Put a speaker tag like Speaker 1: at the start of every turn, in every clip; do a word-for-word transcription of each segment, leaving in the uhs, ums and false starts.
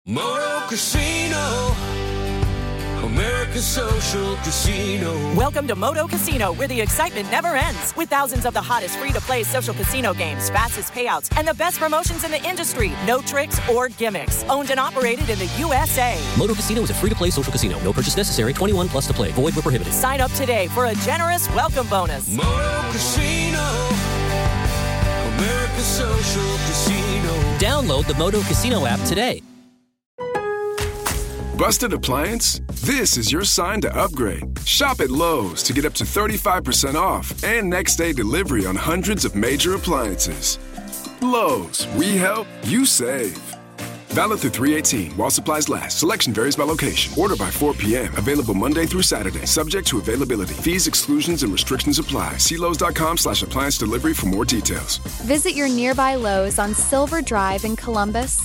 Speaker 1: Moto Casino, America's social casino.
Speaker 2: Welcome to Moto Casino, where the excitement never ends. With thousands of the hottest free-to-play social casino games, fastest payouts, and the best promotions in the industry. No tricks or gimmicks. Owned and operated in the U S A.
Speaker 3: Moto Casino is a free-to-play social casino. No purchase necessary. twenty-one plus to play. Void where prohibited.
Speaker 2: Sign up today for a generous welcome bonus.
Speaker 1: Moto Casino, America's social casino.
Speaker 3: Download the Moto Casino app today.
Speaker 4: Busted appliance? This is your sign to upgrade. Shop at Lowe's to get up to thirty-five percent off and next-day delivery on hundreds of major appliances. Lowe's, we help, you save. Valid through three eighteen while supplies last. Selection varies by location. Order by four p.m. Available Monday through Saturday. Subject to availability. Fees, exclusions, and restrictions apply. See Lowe's.com slash appliance delivery for more details.
Speaker 5: Visit your nearby Lowe's on Silver Drive in Columbus.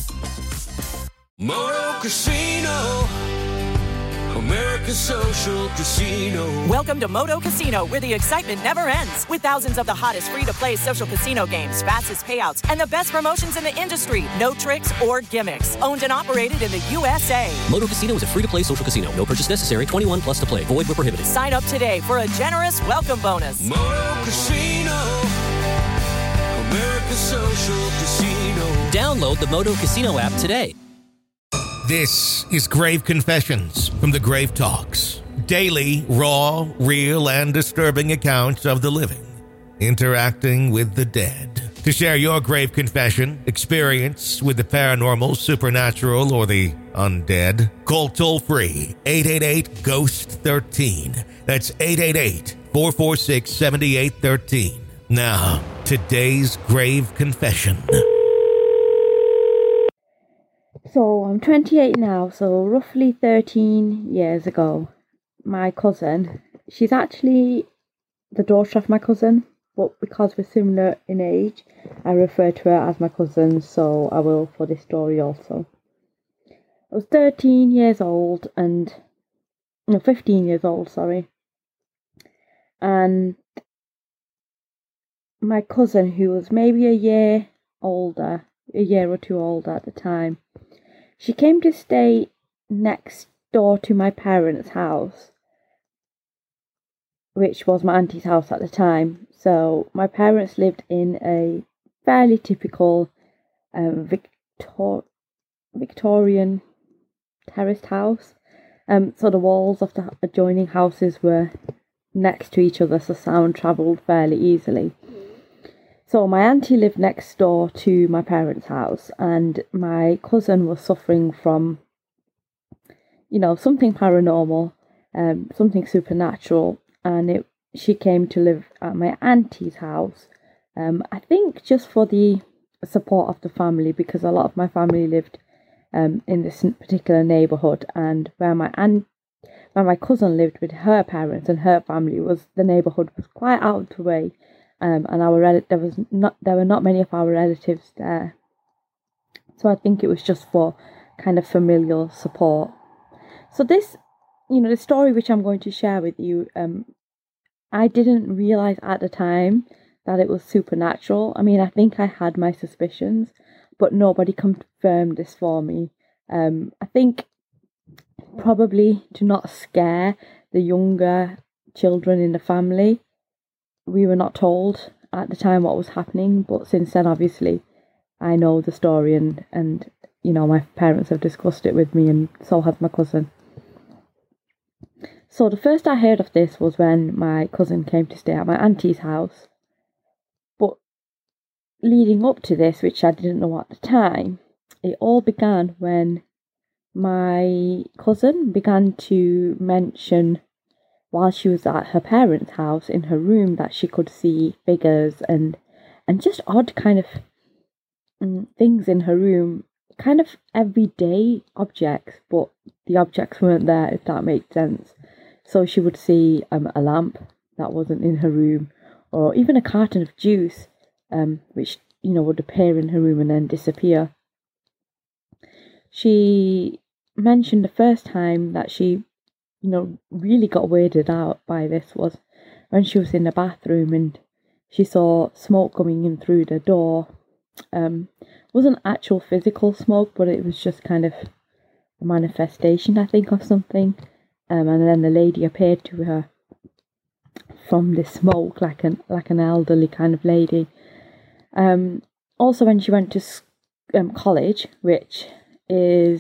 Speaker 1: Moto Casino, America's social casino.
Speaker 2: Welcome to Moto Casino, where the excitement never ends. With thousands of the hottest free-to-play social casino games, fastest payouts, and the best promotions in the industry. No tricks or gimmicks. Owned and operated in the U S A.
Speaker 3: Moto Casino is a free-to-play social casino. No purchase necessary. twenty-one plus to play. Void where prohibited.
Speaker 2: Sign up today for a generous welcome bonus.
Speaker 1: Moto Casino, America's social casino.
Speaker 3: Download the Moto Casino app today.
Speaker 6: This is Grave Confessions from the Grave Talks. Daily, raw, real, and disturbing accounts of the living interacting with the dead. To share your grave confession, experience with the paranormal, supernatural, or the undead, call toll-free eight eight eight, ghost one three. That's eight eight eight, four four six, seven eight one three. Now, today's grave confession.
Speaker 7: So I'm twenty-eight now, so roughly thirteen years ago, my cousin, she's actually the daughter of my cousin, but because we're similar in age, I refer to her as my cousin, so I will for this story also. I was thirteen years old and, no, fifteen years old, sorry, and my cousin, who was maybe a year older, a year or two older at the time, she came to stay next door to my parents' house, which was my auntie's house at the time. So my parents lived in a fairly typical um, Victor- Victorian terraced house. Um, so the walls of the adjoining houses were next to each other, so sound travelled fairly easily. So my auntie lived next door to my parents' house, and my cousin was suffering from, you know, something paranormal, um, something supernatural, and it, she came to live at my auntie's house, um, I think just for the support of the family, because a lot of my family lived um, in this particular neighbourhood, and where my aunt, where my cousin lived with her parents and her family, was the neighbourhood was quite out of the way. Um, and our rel- there was not there were not many of our relatives there, so I think it was just for kind of familial support. So this, you know, the story which I'm going to share with you, um, I didn't realize at the time that it was supernatural. I mean, I think I had my suspicions, but nobody confirmed this for me. Um, I think probably to not scare the younger children in the family. We were not told at the time what was happening, but since then, obviously, I know the story, and, and you know, my parents have discussed it with me, and so has my cousin. So the first I heard of this was when my cousin came to stay at my auntie's house. But leading up to this, which I didn't know at the time, it all began when my cousin began to mention, while she was at her parents' house in her room, that she could see figures and and just odd kind of um, things in her room, kind of everyday objects, but the objects weren't there, if that makes sense. So she would see um, a lamp that wasn't in her room, or even a carton of juice, um, which, you know, would appear in her room and then disappear. She mentioned the first time that she, you know, really got weirded out by this was when she was in the bathroom and she saw smoke coming in through the door. Um, wasn't actual physical smoke, but it was just kind of a manifestation, I think, of something. Um, and then the lady appeared to her from the smoke, like an like an elderly kind of lady. Um, also, when she went to um, college, which is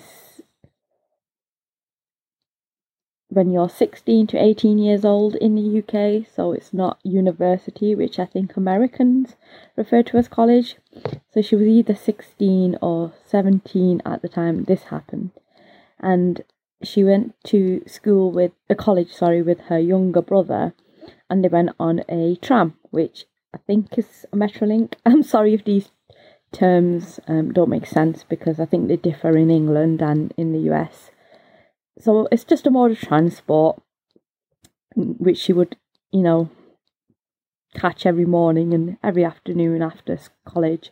Speaker 7: when you're sixteen to eighteen years old in the U K, so it's not university, which I think Americans refer to as college. So she was either sixteen or seventeen at the time this happened, and she went to school with a college, sorry, with her younger brother, and they went on a tram, which I think is a Metrolink. I'm sorry if these terms um, don't make sense, because I think they differ in England and in the U S. So it's just a mode of transport which she would, you know, catch every morning and every afternoon after college.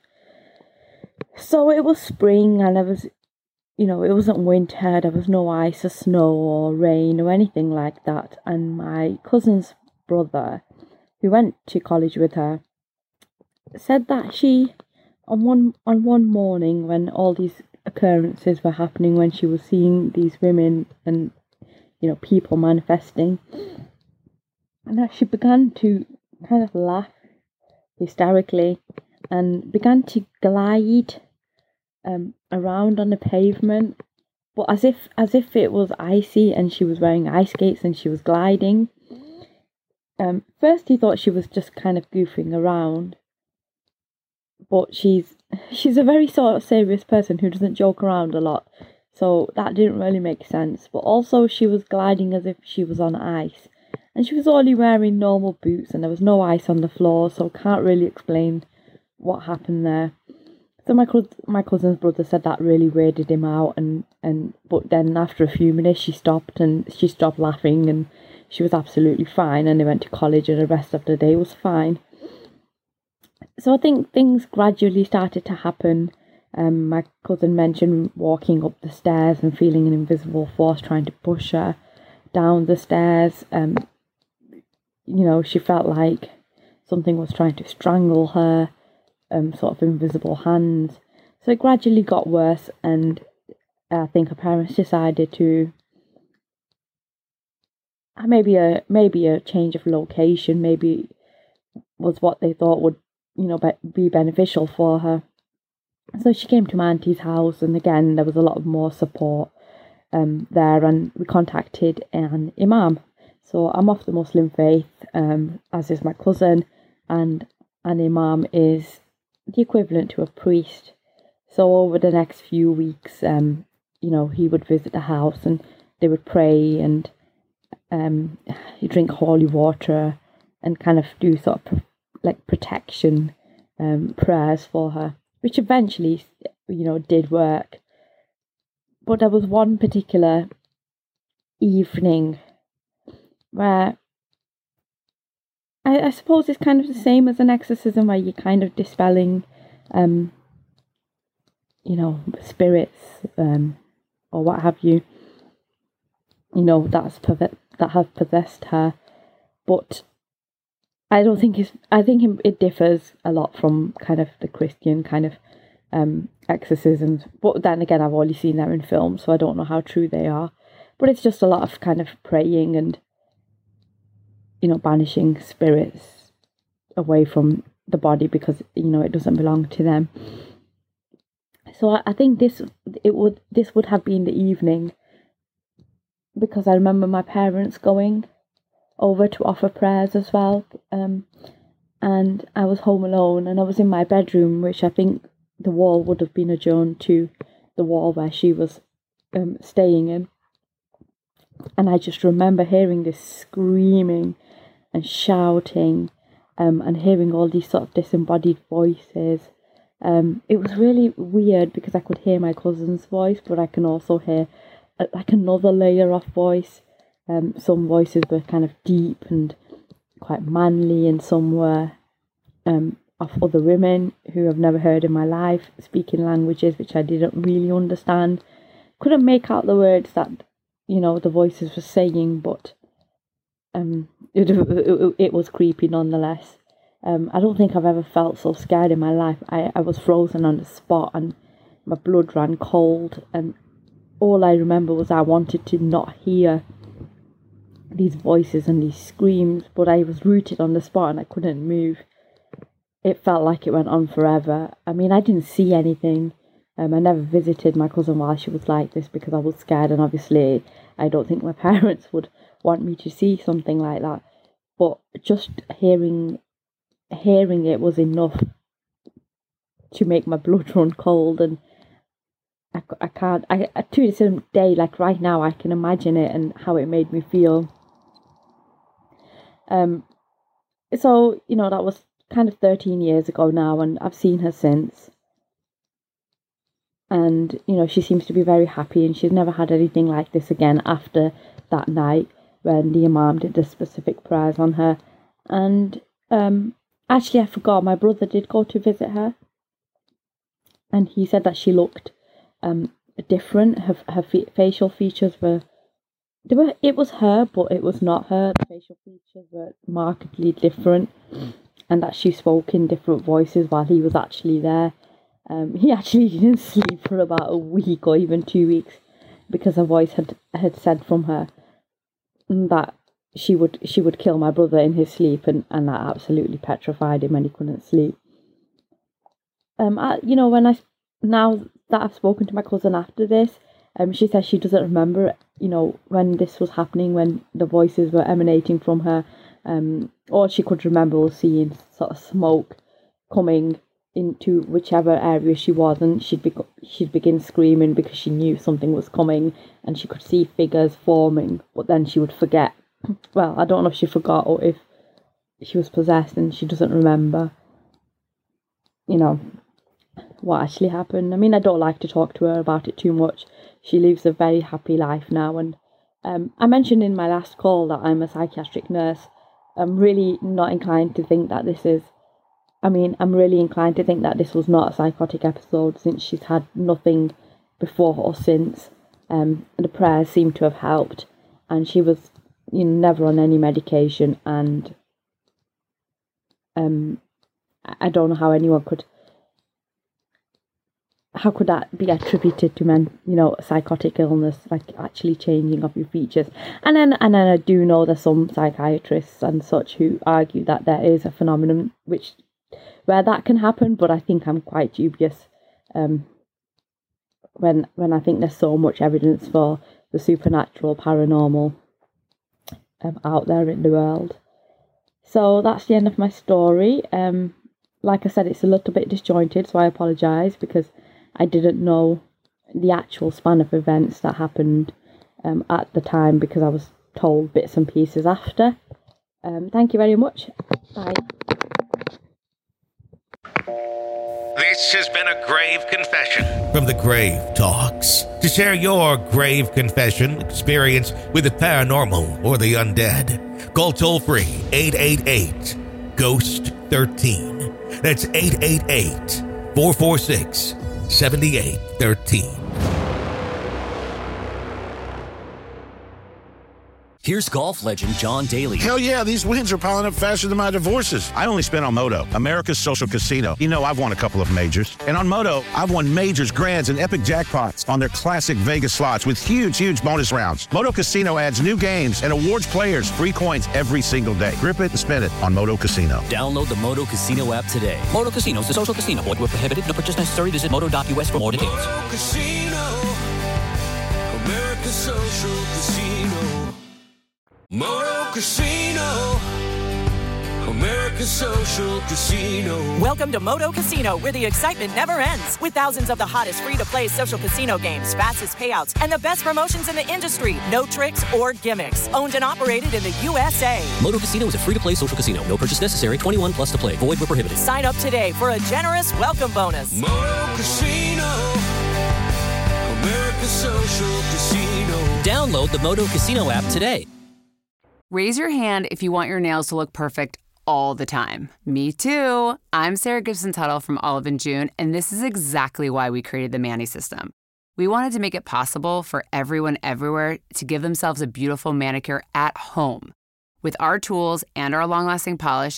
Speaker 7: So it was spring, and there was, you know, it wasn't winter, there was no ice or snow or rain or anything like that. And my cousin's brother, who went to college with her, said that she, on one on one morning when all these occurrences were happening, when she was seeing these women and, you know, people manifesting, and that she began to kind of laugh hysterically and began to glide um around on the pavement, but as if as if it was icy and she was wearing ice skates and she was gliding. Um, first he thought she was just kind of goofing around, but she's she's a very sort of serious person who doesn't joke around a lot, so that didn't really make sense. But also she was gliding as if she was on ice, and she was only wearing normal boots and there was no ice on the floor, so can't really explain what happened there. So my co- my cousin's brother said that really weirded him out, and, and but then after a few minutes she stopped and she stopped laughing and she was absolutely fine, and they went to college and the rest of the day was fine. So I think things gradually started to happen. Um, my cousin mentioned walking up the stairs and feeling an invisible force trying to push her down the stairs. Um, you know, she felt like something was trying to strangle her, um, sort of invisible hands. So it gradually got worse, and I think her parents decided to maybe a maybe a change of location, maybe was what they thought would, you know, be beneficial for her. So she came to my auntie's house, and again there was a lot of more support um, there, and we contacted an imam. So I'm of the Muslim faith, um, as is my cousin, and an imam is the equivalent to a priest. So over the next few weeks, um, you know, he would visit the house and they would pray and um, drink holy water and kind of do sort of like protection um, prayers for her, which eventually, you know, did work. But there was one particular evening where I, I suppose it's kind of the same as an exorcism, where you're kind of dispelling, um, you know, spirits um, or what have you, you know, that's that have possessed her. But I don't think it's, I think it differs a lot from kind of the Christian kind of um, exorcisms. But then again, I've only seen them in films, so I don't know how true they are. But it's just a lot of kind of praying and, you know, banishing spirits away from the body because, you know, it doesn't belong to them. So I, I think this it would this would have been the evening, because I remember my parents going over to offer prayers as well, um, and I was home alone, and I was in my bedroom, which I think the wall would have been adjoined to the wall where she was um, staying in, and I just remember hearing this screaming and shouting, um, and hearing all these sort of disembodied voices. Um, it was really weird because I could hear my cousin's voice, but I can also hear uh, like another layer of voice. Um, some voices were kind of deep and quite manly, and some were um, of other women who I've never heard in my life, speaking languages which I didn't really understand. Couldn't make out the words that, you know, the voices were saying, but um, it, it, it was creepy nonetheless. Um, I don't think I've ever felt so scared in my life. I, I was frozen on the spot and my blood ran cold, and all I remember was I wanted to not hear these voices and these screams, but I was rooted on the spot and I couldn't move. It felt like it went on forever. I mean, I didn't see anything. Um, I never visited my cousin while she was like this because I was scared, and obviously I don't think my parents would want me to see something like that. But just hearing hearing it was enough to make my blood run cold, and I, I can't, I, to this day, like right now, I can imagine it and how it made me feel. Um, so, you know, that was kind of thirteen years ago now, and I've seen her since. And, you know, she seems to be very happy, and she's never had anything like this again after that night when the imam did the specific prayers on her. And um, actually, I forgot, my brother did go to visit her, and he said that she looked um, different. Her, her fe- facial features were, they were, it was her, but it was not her. The facial features were markedly different, and that she spoke in different voices while he was actually there. Um, he actually didn't sleep for about a week or even two weeks because her voice had, had said from her that she would she would kill my brother in his sleep, and, and that absolutely petrified him and he couldn't sleep. Um, I, you know, when I now that I've spoken to my cousin after this, um, she says she doesn't remember, you know, when this was happening, when the voices were emanating from her. Um, all she could remember was seeing sort of smoke coming into whichever area she was, and she'd be, she'd begin screaming because she knew something was coming, and she could see figures forming, but then she would forget. Well, I don't know if she forgot or if she was possessed and she doesn't remember, you know, what actually happened. I mean, I don't like to talk to her about it too much. She lives a very happy life now, and um, I mentioned in my last call that I'm a psychiatric nurse. I'm really not inclined to think that this is I mean, I'm really inclined to think that this was not a psychotic episode, since she's had nothing before or since. Um, the prayers seem to have helped, and she was, you know, never on any medication, and um, I don't know how anyone could, how could that be attributed to, men, you know, psychotic illness, like actually changing of your features. And then, and then I do know there's some psychiatrists and such who argue that there is a phenomenon which where that can happen, but I think I'm quite dubious um, when when I think there's so much evidence for the supernatural, paranormal um, out there in the world. So that's the end of my story. Um, like I said, it's a little bit disjointed, so I apologise because I didn't know the actual span of events that happened um, at the time, because I was told bits and pieces after. Um, thank you very much. Bye.
Speaker 6: This has been a grave confession from the Grave Talks. To share your grave confession experience with the paranormal or the undead, call toll-free eight eight eight, ghost one three. That's eight eight eight, four four six, seven eight one three.
Speaker 3: Here's golf legend John Daly.
Speaker 8: Hell yeah, these wins are piling up faster than my divorces. I only spent on Moto, America's social casino. You know, I've won a couple of majors. And on Moto, I've won majors, grands, and epic jackpots on their classic Vegas slots with huge, huge bonus rounds. Moto Casino adds new games and awards players free coins every single day. Grip it and spin it on Moto Casino.
Speaker 3: Download the Moto Casino app today. Moto Casino is a social casino. Void where prohibited. No purchase necessary. Visit moto dot U S for more details.
Speaker 1: Moto Casino, America's social casino. Moto Casino, America's social casino.
Speaker 2: Welcome to Moto Casino, where the excitement never ends. With thousands of the hottest free-to-play social casino games, fastest payouts, and the best promotions in the industry. No tricks or gimmicks. Owned and operated in the U S A.
Speaker 3: Moto Casino is a free-to-play social casino. No purchase necessary. twenty-one plus to play. Void where prohibited.
Speaker 2: Sign up today for a generous welcome bonus.
Speaker 1: Moto Casino, America's social casino.
Speaker 3: Download the Moto Casino app today.
Speaker 9: Raise your hand if you want your nails to look perfect all the time. Me too. I'm Sarah Gibson Tuttle from Olive and June, and this is exactly why we created the Mani System. We wanted to make it possible for everyone everywhere to give themselves a beautiful manicure at home. With our tools and our long-lasting polish,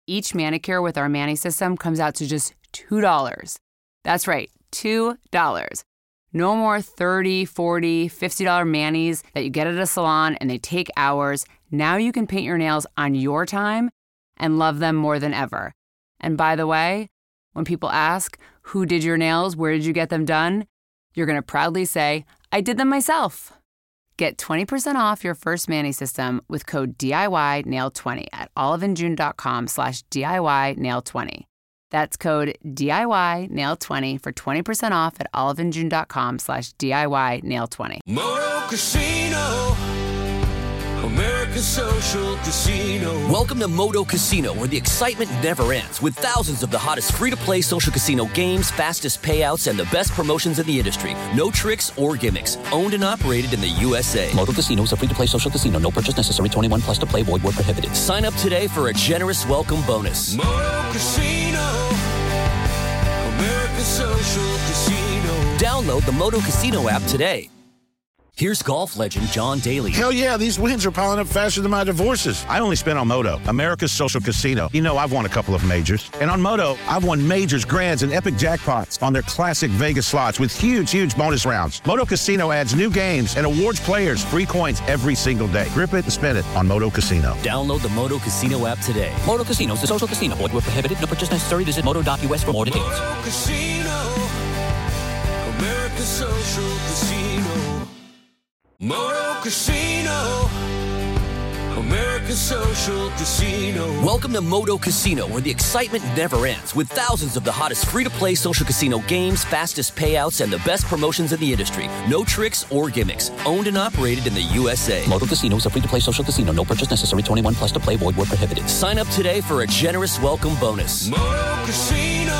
Speaker 9: Each manicure with our Mani system comes out to just two dollars. That's right, two dollars. No more thirty dollars, forty dollars, fifty dollars manis that you get at a salon and they take hours. Now you can paint your nails on your time and love them more than ever. And by the way, when people ask, who did your nails, where did you get them done? You're going to proudly say, I did them myself. Get twenty percent off your first Mani system with code D I Y nail twenty at oliveandjune.com slash DIY nail 20. That's code D I Y nail twenty for twenty percent off at oliveandjune.com slash DIY nail 20.
Speaker 1: Moto Casino, America's Social Casino.
Speaker 3: Welcome to Moto Casino, where the excitement never ends, with thousands of the hottest free-to-play social casino games, fastest payouts, and the best promotions in the industry. No tricks or gimmicks. Owned and operated in the U S A.
Speaker 10: Moto Casino is a free-to-play social casino. No purchase necessary. twenty-one plus to play. Void where prohibited.
Speaker 3: Sign up today for a generous welcome bonus.
Speaker 1: Moto Casino, America's Social Casino.
Speaker 3: Download the Moto Casino app today. Here's golf legend John Daly.
Speaker 8: Hell yeah, these wins are piling up faster than my divorces. I only spent on Moto, America's Social Casino. You know, I've won a couple of majors. And on Moto, I've won majors, grands, and epic jackpots on their classic Vegas slots with huge, huge bonus rounds. Moto Casino adds new games and awards players free coins every single day. Grip it and spin it on Moto Casino.
Speaker 3: Download the Moto Casino app today.
Speaker 10: Moto Casino is a social casino. Void where prohibited. No purchase necessary. Visit moto dot U S for more details.
Speaker 1: Moto Casino, America's Social Casino. Moto Casino, America's Social Casino.
Speaker 3: Welcome to Moto Casino, where the excitement never ends, with thousands of the hottest free-to-play social casino games, fastest payouts, and the best promotions in the industry. No tricks or gimmicks. Owned and operated in the U S A.
Speaker 10: Moto Casino is a free-to-play social casino. No purchase necessary. twenty-one plus to play. Void where prohibited.
Speaker 3: Sign up today for a generous welcome bonus.
Speaker 1: Moto Casino,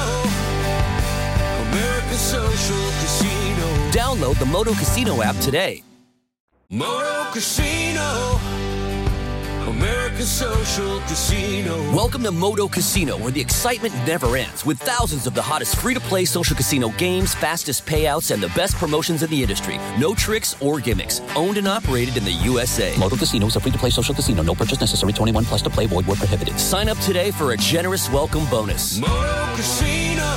Speaker 1: America's Social Casino.
Speaker 3: Download the Moto Casino app today.
Speaker 1: Moto Casino, America's Social Casino.
Speaker 3: Welcome to Moto Casino, where the excitement never ends, with thousands of the hottest free-to-play social casino games, fastest payouts, and the best promotions in the industry. No tricks or gimmicks. Owned and operated in the U S A.
Speaker 10: Moto Casino is a free-to-play social casino. No purchase necessary. twenty-one plus to play. Void where prohibited.
Speaker 3: Sign up today for a generous welcome bonus.
Speaker 1: Moto Casino,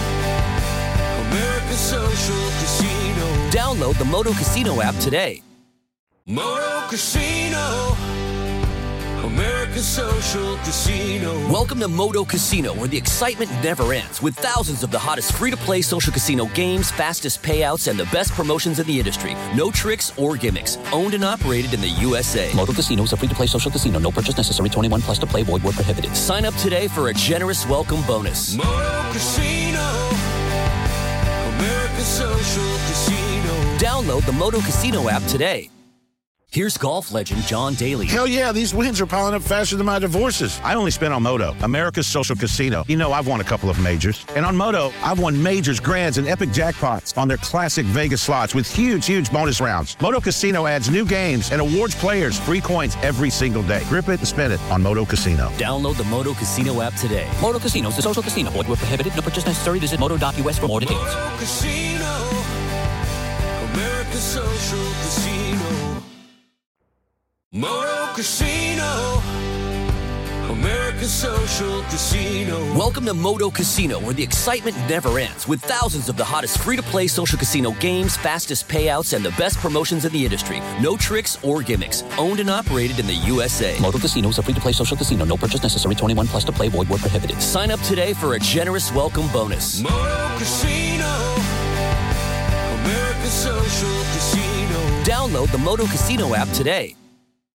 Speaker 1: America's Social Casino.
Speaker 3: Download the Moto Casino app today.
Speaker 1: Moto Casino, America's Social Casino.
Speaker 3: Welcome to Moto Casino, where the excitement never ends, with thousands of the hottest free-to-play social casino games, fastest payouts, and the best promotions in the industry. No tricks or gimmicks. Owned and operated in the U S A.
Speaker 10: Moto Casino is a free-to-play social casino. No purchase necessary. twenty-one plus to play. Void where prohibited.
Speaker 3: Sign up today for a generous welcome bonus.
Speaker 1: Moto Casino, America's Social Casino.
Speaker 3: Download the Moto Casino app today. Here's golf legend John Daly.
Speaker 8: Hell yeah, these wins are piling up faster than my divorces. I only spent on Moto, America's Social Casino. You know, I've won a couple of majors. And on Moto, I've won majors, grands, and epic jackpots on their classic Vegas slots with huge, huge bonus rounds. Moto Casino adds new games and awards players free coins every single day. Grip it and spin it on Moto Casino.
Speaker 3: Download the Moto Casino app today.
Speaker 10: Moto Casino is a social casino. Void where prohibited. No purchase necessary. Visit moto dot U S for more details.
Speaker 1: Moto Casino, America's Social Casino. Moto Casino, America's Social Casino.
Speaker 3: Welcome to Moto Casino, where the excitement never ends, with thousands of the hottest free-to-play social casino games, fastest payouts, and the best promotions in the industry. No tricks or gimmicks. Owned and operated in the U S A.
Speaker 10: Moto Casino is a free-to-play social casino. No purchase necessary. twenty-one plus to play. Void where prohibited.
Speaker 3: Sign up today for a generous welcome bonus.
Speaker 1: Moto Casino, America's Social Casino.
Speaker 3: Download the Moto Casino app today.